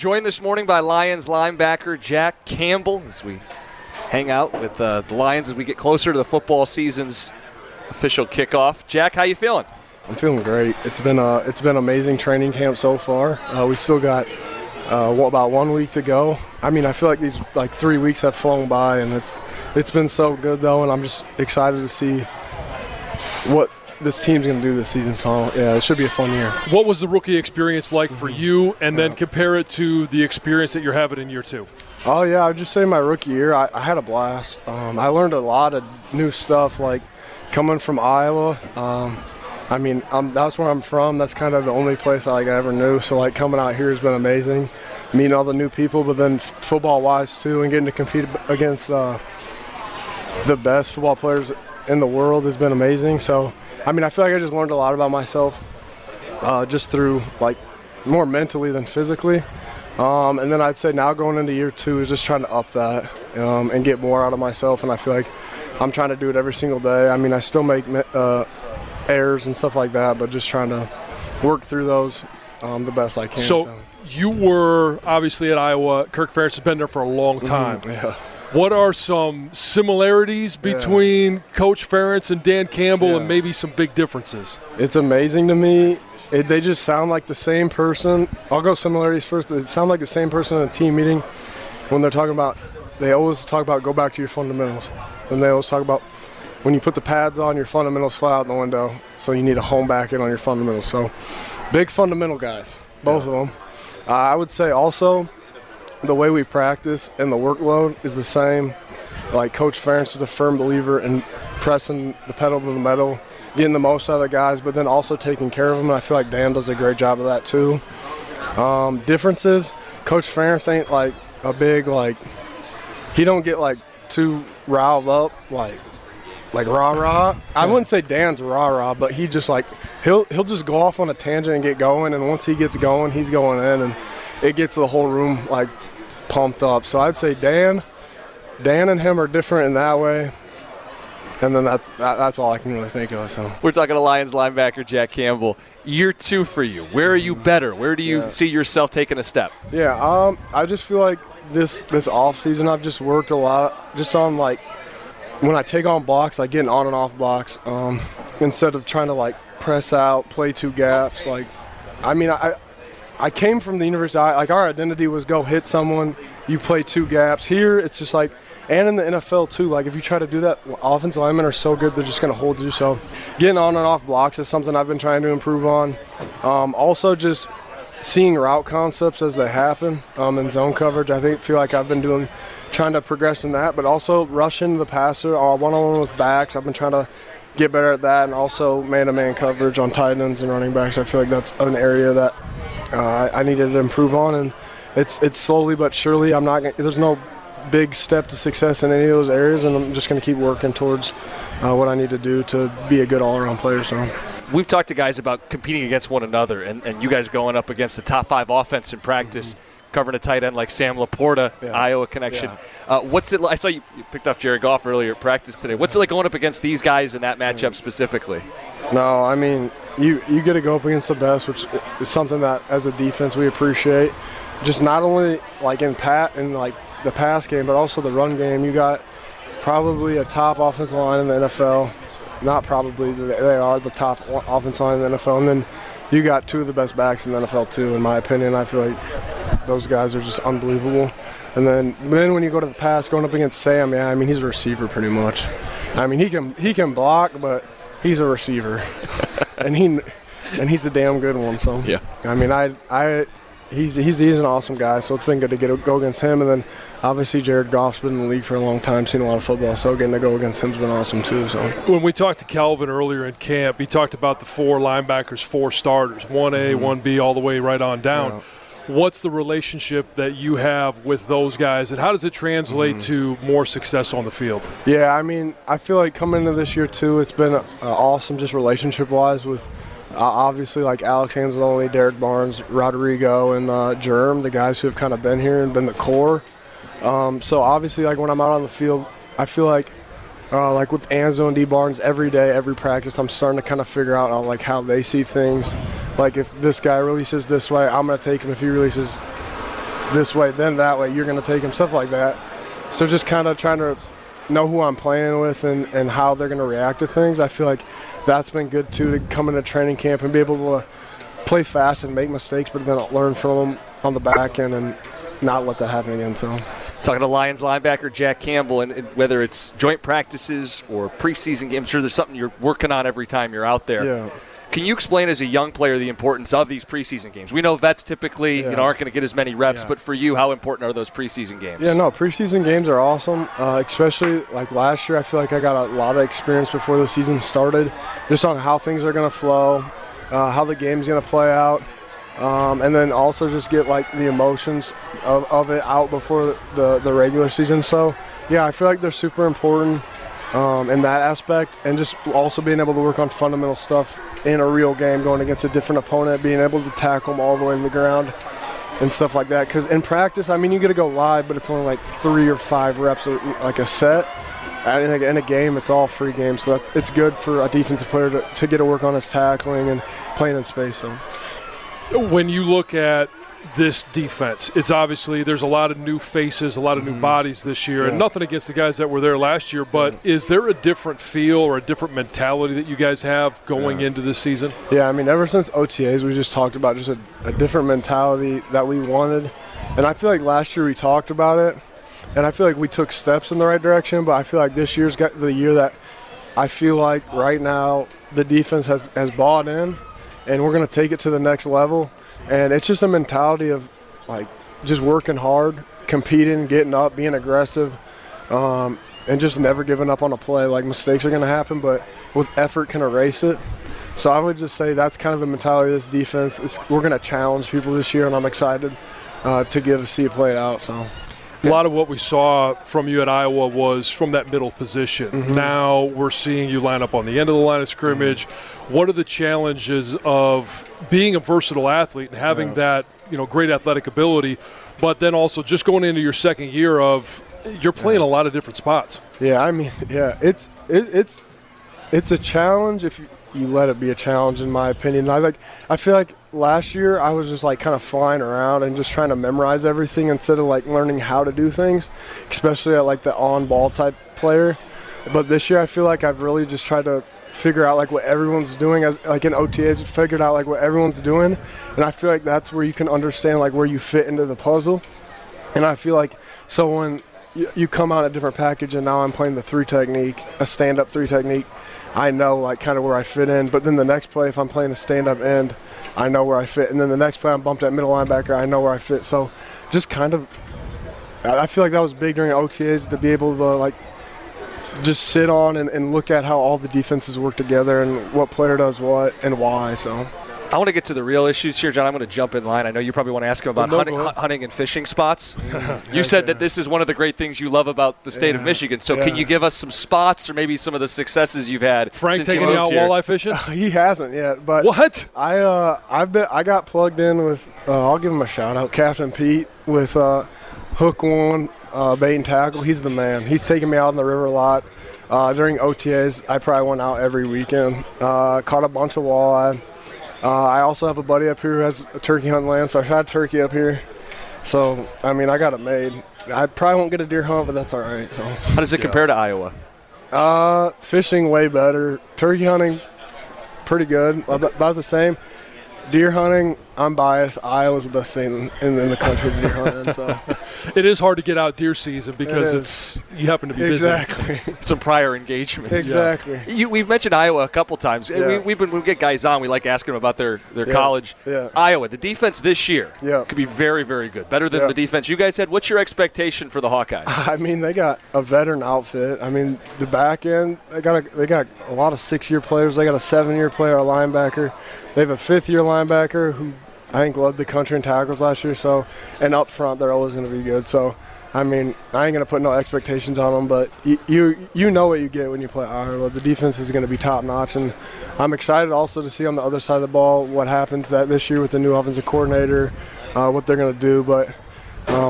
Joined this morning by Lions linebacker Jack Campbell as we hang out with the Lions as we get closer to the football season's official kickoff. Jack, how you feeling? I'm feeling great. It's been amazing training camp so far. We still got about 1 week to go. I mean, I feel like these 3 weeks have flown by, and it's been so good though, and I'm just excited to see what this team's going to do this season. So yeah, it should be a fun year. What was the rookie experience like for you, and then compare it to the experience that you're having in year 2? Oh yeah, I'd just say my rookie year, I had a blast. I learned a lot of new stuff, like coming from Iowa. I mean, that's where I'm from. That's kind of the only place I ever knew. So coming out here has been amazing, meeting all the new people, but then football-wise too, and getting to compete against the best football players in the world has been amazing. So, I mean, I feel like I just learned a lot about myself, just through more mentally than physically. And then I'd say now going into year 2 is just trying to up that and get more out of myself. And I feel like I'm trying to do it every single day. I mean, I still make errors and stuff like that, but just trying to work through those the best I can. So you were obviously at Iowa. Kirk Ferentz has been there for a long time. Yeah. What are some similarities between Coach Ferentz and Dan Campbell, and maybe some big differences? It's amazing to me. They just sound like the same person. I'll go similarities first. They sound like the same person in a team meeting when they're talking about – they always talk about go back to your fundamentals. And they always talk about when you put the pads on, your fundamentals fly out the window, so you need to hone back in on your fundamentals. So big fundamental guys, both of them. I would say also – the way we practice and the workload is the same. Like Coach Ferentz is a firm believer in pressing the pedal to the metal, getting the most out of the guys, but then also taking care of them. And I feel like Dan does a great job of that too. Differences, Coach Ferentz ain't a big, he don't get too riled up, like rah-rah. I wouldn't say Dan's rah-rah, but he just he'll just go off on a tangent and get going, and once he gets going, he's going in, and it gets the whole room pumped up. So I'd say Dan and him are different in that way. And then that's all I can really think of. So we're talking to Lions linebacker Jack Campbell. Year 2 for you. Where are you better? Where do you see yourself taking a step? Yeah, I just feel like this off season I've just worked a lot just on when I take on blocks, getting on and off blocks, instead of trying to press out, play 2 gaps. I came from the university, our identity was go hit someone, you play 2 gaps. Here, it's just and in the NFL too, if you try to do that, offensive linemen are so good, they're just going to hold you. So getting on and off blocks is something I've been trying to improve on. Also just seeing route concepts as they happen in zone coverage. I feel like I've been trying to progress in that, but also rushing the passer, one-on-one with backs. I've been trying to get better at that, and also man-to-man coverage on tight ends and running backs. I feel like that's an area that I needed to improve on, and it's slowly but surely. There's no big step to success in any of those areas, and I'm just going to keep working towards what I need to do to be a good all-around player. So we've talked to guys about competing against one another, and you guys going up against the top 5 offense in practice, covering a tight end like Sam Laporta, Iowa connection. What's it like? I saw you picked up Jared Goff earlier at practice today. What's it like going up against these guys in that matchup specifically? No, I mean, you get to go up against the best, which is something that as a defense we appreciate. Just not only in the pass game, but also the run game. You got probably a top offensive line in the NFL. Not probably, they are the top offensive line in the NFL. And then you got 2 of the best backs in the NFL too, in my opinion. I feel like those guys are just unbelievable. And then when you go to the pass, going up against Sam, he's a receiver pretty much. He can block, but he's a receiver, and he's a damn good one. So he's an awesome guy. So it's been good to go against him, and then obviously Jared Goff's been in the league for a long time, seen a lot of football. So getting to go against him's been awesome too. So when we talked to Calvin earlier in camp, he talked about the 4 linebackers, 4 starters, 1A, 1B, all the way right on down. Yeah. What's the relationship that you have with those guys, and how does it translate to more success on the field? Yeah, I feel like coming into this year too, it's been awesome just relationship-wise with obviously Alex Anzalone, Derek Barnes, Rodrigo, and Jerm, the guys who have kind of been here and been the core. So obviously when I'm out on the field, I feel like with Anzo and D Barnes, every day, every practice, I'm starting to kind of figure out how they see things. If this guy releases this way, I'm going to take him. If he releases this way, then that way, you're going to take him, stuff like that. So just kind of trying to know who I'm playing with and how they're going to react to things. I feel like that's been good, too, to come into training camp and be able to play fast and make mistakes, but then learn from them on the back end and not let that happen again. So, talking to Lions linebacker Jack Campbell, and whether it's joint practices or preseason games, I'm sure there's something you're working on every time you're out there. Yeah. Can you explain as a young player the importance of these preseason games? We know vets typically aren't going to get as many reps, but for you, how important are those preseason games? Yeah, no, preseason games are awesome, especially like last year. I feel like I got a lot of experience before the season started, just on how things are going to flow, how the game's going to play out, and then also just get like the emotions of it out before the regular season. So, yeah, I feel like they're super important in that aspect, and just also being able to work on fundamental stuff in a real game, going against a different opponent, being able to tackle them all the way to the ground and stuff like that. Because in practice, I mean, you get to go live, but it's only like 3 or 5 reps, like a set. And in a game, it's all free game, so it's good for a defensive player to get to work on his tackling and playing in space. So, when you look at this defense, it's obviously there's a lot of new faces, a lot of new bodies this year, and nothing against the guys that were there last year, but is there a different feel or a different mentality that you guys have going into this season? Yeah, I mean, ever since OTAs, we just talked about just a different mentality that we wanted, and I feel like last year we talked about it, and I feel like we took steps in the right direction, but I feel like this year's got the year that I feel like right now the defense has bought in, and we're going to take it to the next level. And it's just a mentality of, like, just working hard, competing, getting up, being aggressive, and just never giving up on a play. Like, mistakes are going to happen, but with effort can erase it. So I would just say that's kind of the mentality of this defense. We're going to challenge people this year, and I'm excited to get to see it played out. So. A lot of what we saw from you at Iowa was from that middle position. Now we're seeing you line up on the end of the line of scrimmage. What are the challenges of being a versatile athlete and having that, great athletic ability, but then also just going into your second year of you're playing a lot of different spots? Yeah, I mean, it's a challenge if you let it be a challenge, in my opinion. I feel like last year I was just like kind of flying around and just trying to memorize everything instead of like learning how to do things, especially at like the on-ball type player. But this year I feel like I've really just tried to figure out like what everyone's doing, as like in OTAs, figured out like what everyone's doing, and I feel like that's where you can understand like where you fit into the puzzle. And I feel like so when you come out a different package, and now I'm playing the 3 technique, a stand-up 3 technique, I know like kind of where I fit in. But then the next play, if I'm playing a stand-up end, I know where I fit. And then the next play, I'm bumped at middle linebacker, I know where I fit. So just kind of, I feel like that was big during OTAs, to be able to like just sit on and look at how all the defenses work together and what player does what and why. So I want to get to the real issues here, John. I'm going to jump in line. I know you probably want to ask him about hunting and fishing spots. You said that this is one of the great things you love about the state of Michigan. So can you give us some spots or maybe some of the successes you've had? Frank taking you out walleye fishing? He hasn't yet, but what? I got plugged in with I'll give him a shout out, Captain Pete with Hook One Bait and Tackle. He's the man. He's taking me out in the river a lot. During OTAs, I probably went out every weekend. Caught a bunch of walleye. I also have a buddy up here who has a turkey hunting land, so I shot turkey up here. So, I mean, I got it made. I probably won't get a deer hunt, but that's all right. So, how does it compare to Iowa? Fishing way better. Turkey hunting, pretty good. About the same. Deer hunting, I'm biased. Iowa's the best thing in the country for deer hunting. So it is hard to get out deer season because you happen to be busy. Exactly. Some prior engagements. Exactly. Yeah. We've mentioned Iowa a couple times. Yeah. We get guys on. We like asking them about their college. Yeah. Iowa, the defense this year could be very, very good. Better than the defense you guys had. What's your expectation for the Hawkeyes? I mean, they got a veteran outfit. I mean, the back end, they got a lot of 6-year players. They got a 7-year player, a linebacker. They have a 5th-year linebacker who I think led the country in tackles last year. So, and up front, they're always going to be good. So, I mean, I ain't going to put no expectations on them, but you know what you get when you play Iowa. The defense is going to be top-notch, and I'm excited also to see on the other side of the ball what happens this year with the new offensive coordinator, what they're going to do. But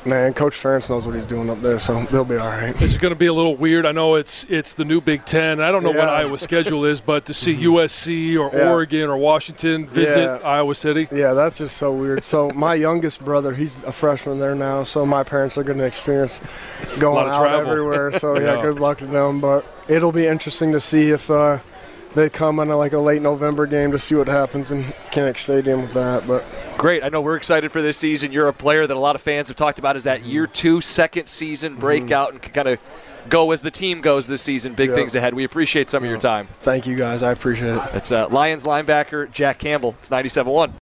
man, Coach Ferentz knows what he's doing up there, so they'll be all right. It's going to be a little weird. I know it's the new Big Ten. I don't know what Iowa's schedule is, but to see USC or Oregon or Washington visit Iowa City. Yeah, that's just so weird. So my youngest brother, he's a freshman there now, so my parents are going to experience going out everywhere. So, good luck to them. But it'll be interesting to see if they come on a late November game to see what happens in Kinnick Stadium with that. But great. I know we're excited for this season. You're a player that a lot of fans have talked about as that year 2, second season breakout and can kind of go as the team goes this season. Big things ahead. We appreciate some of your time. Thank you, guys. I appreciate it. It's Lions linebacker Jack Campbell. It's 97-1.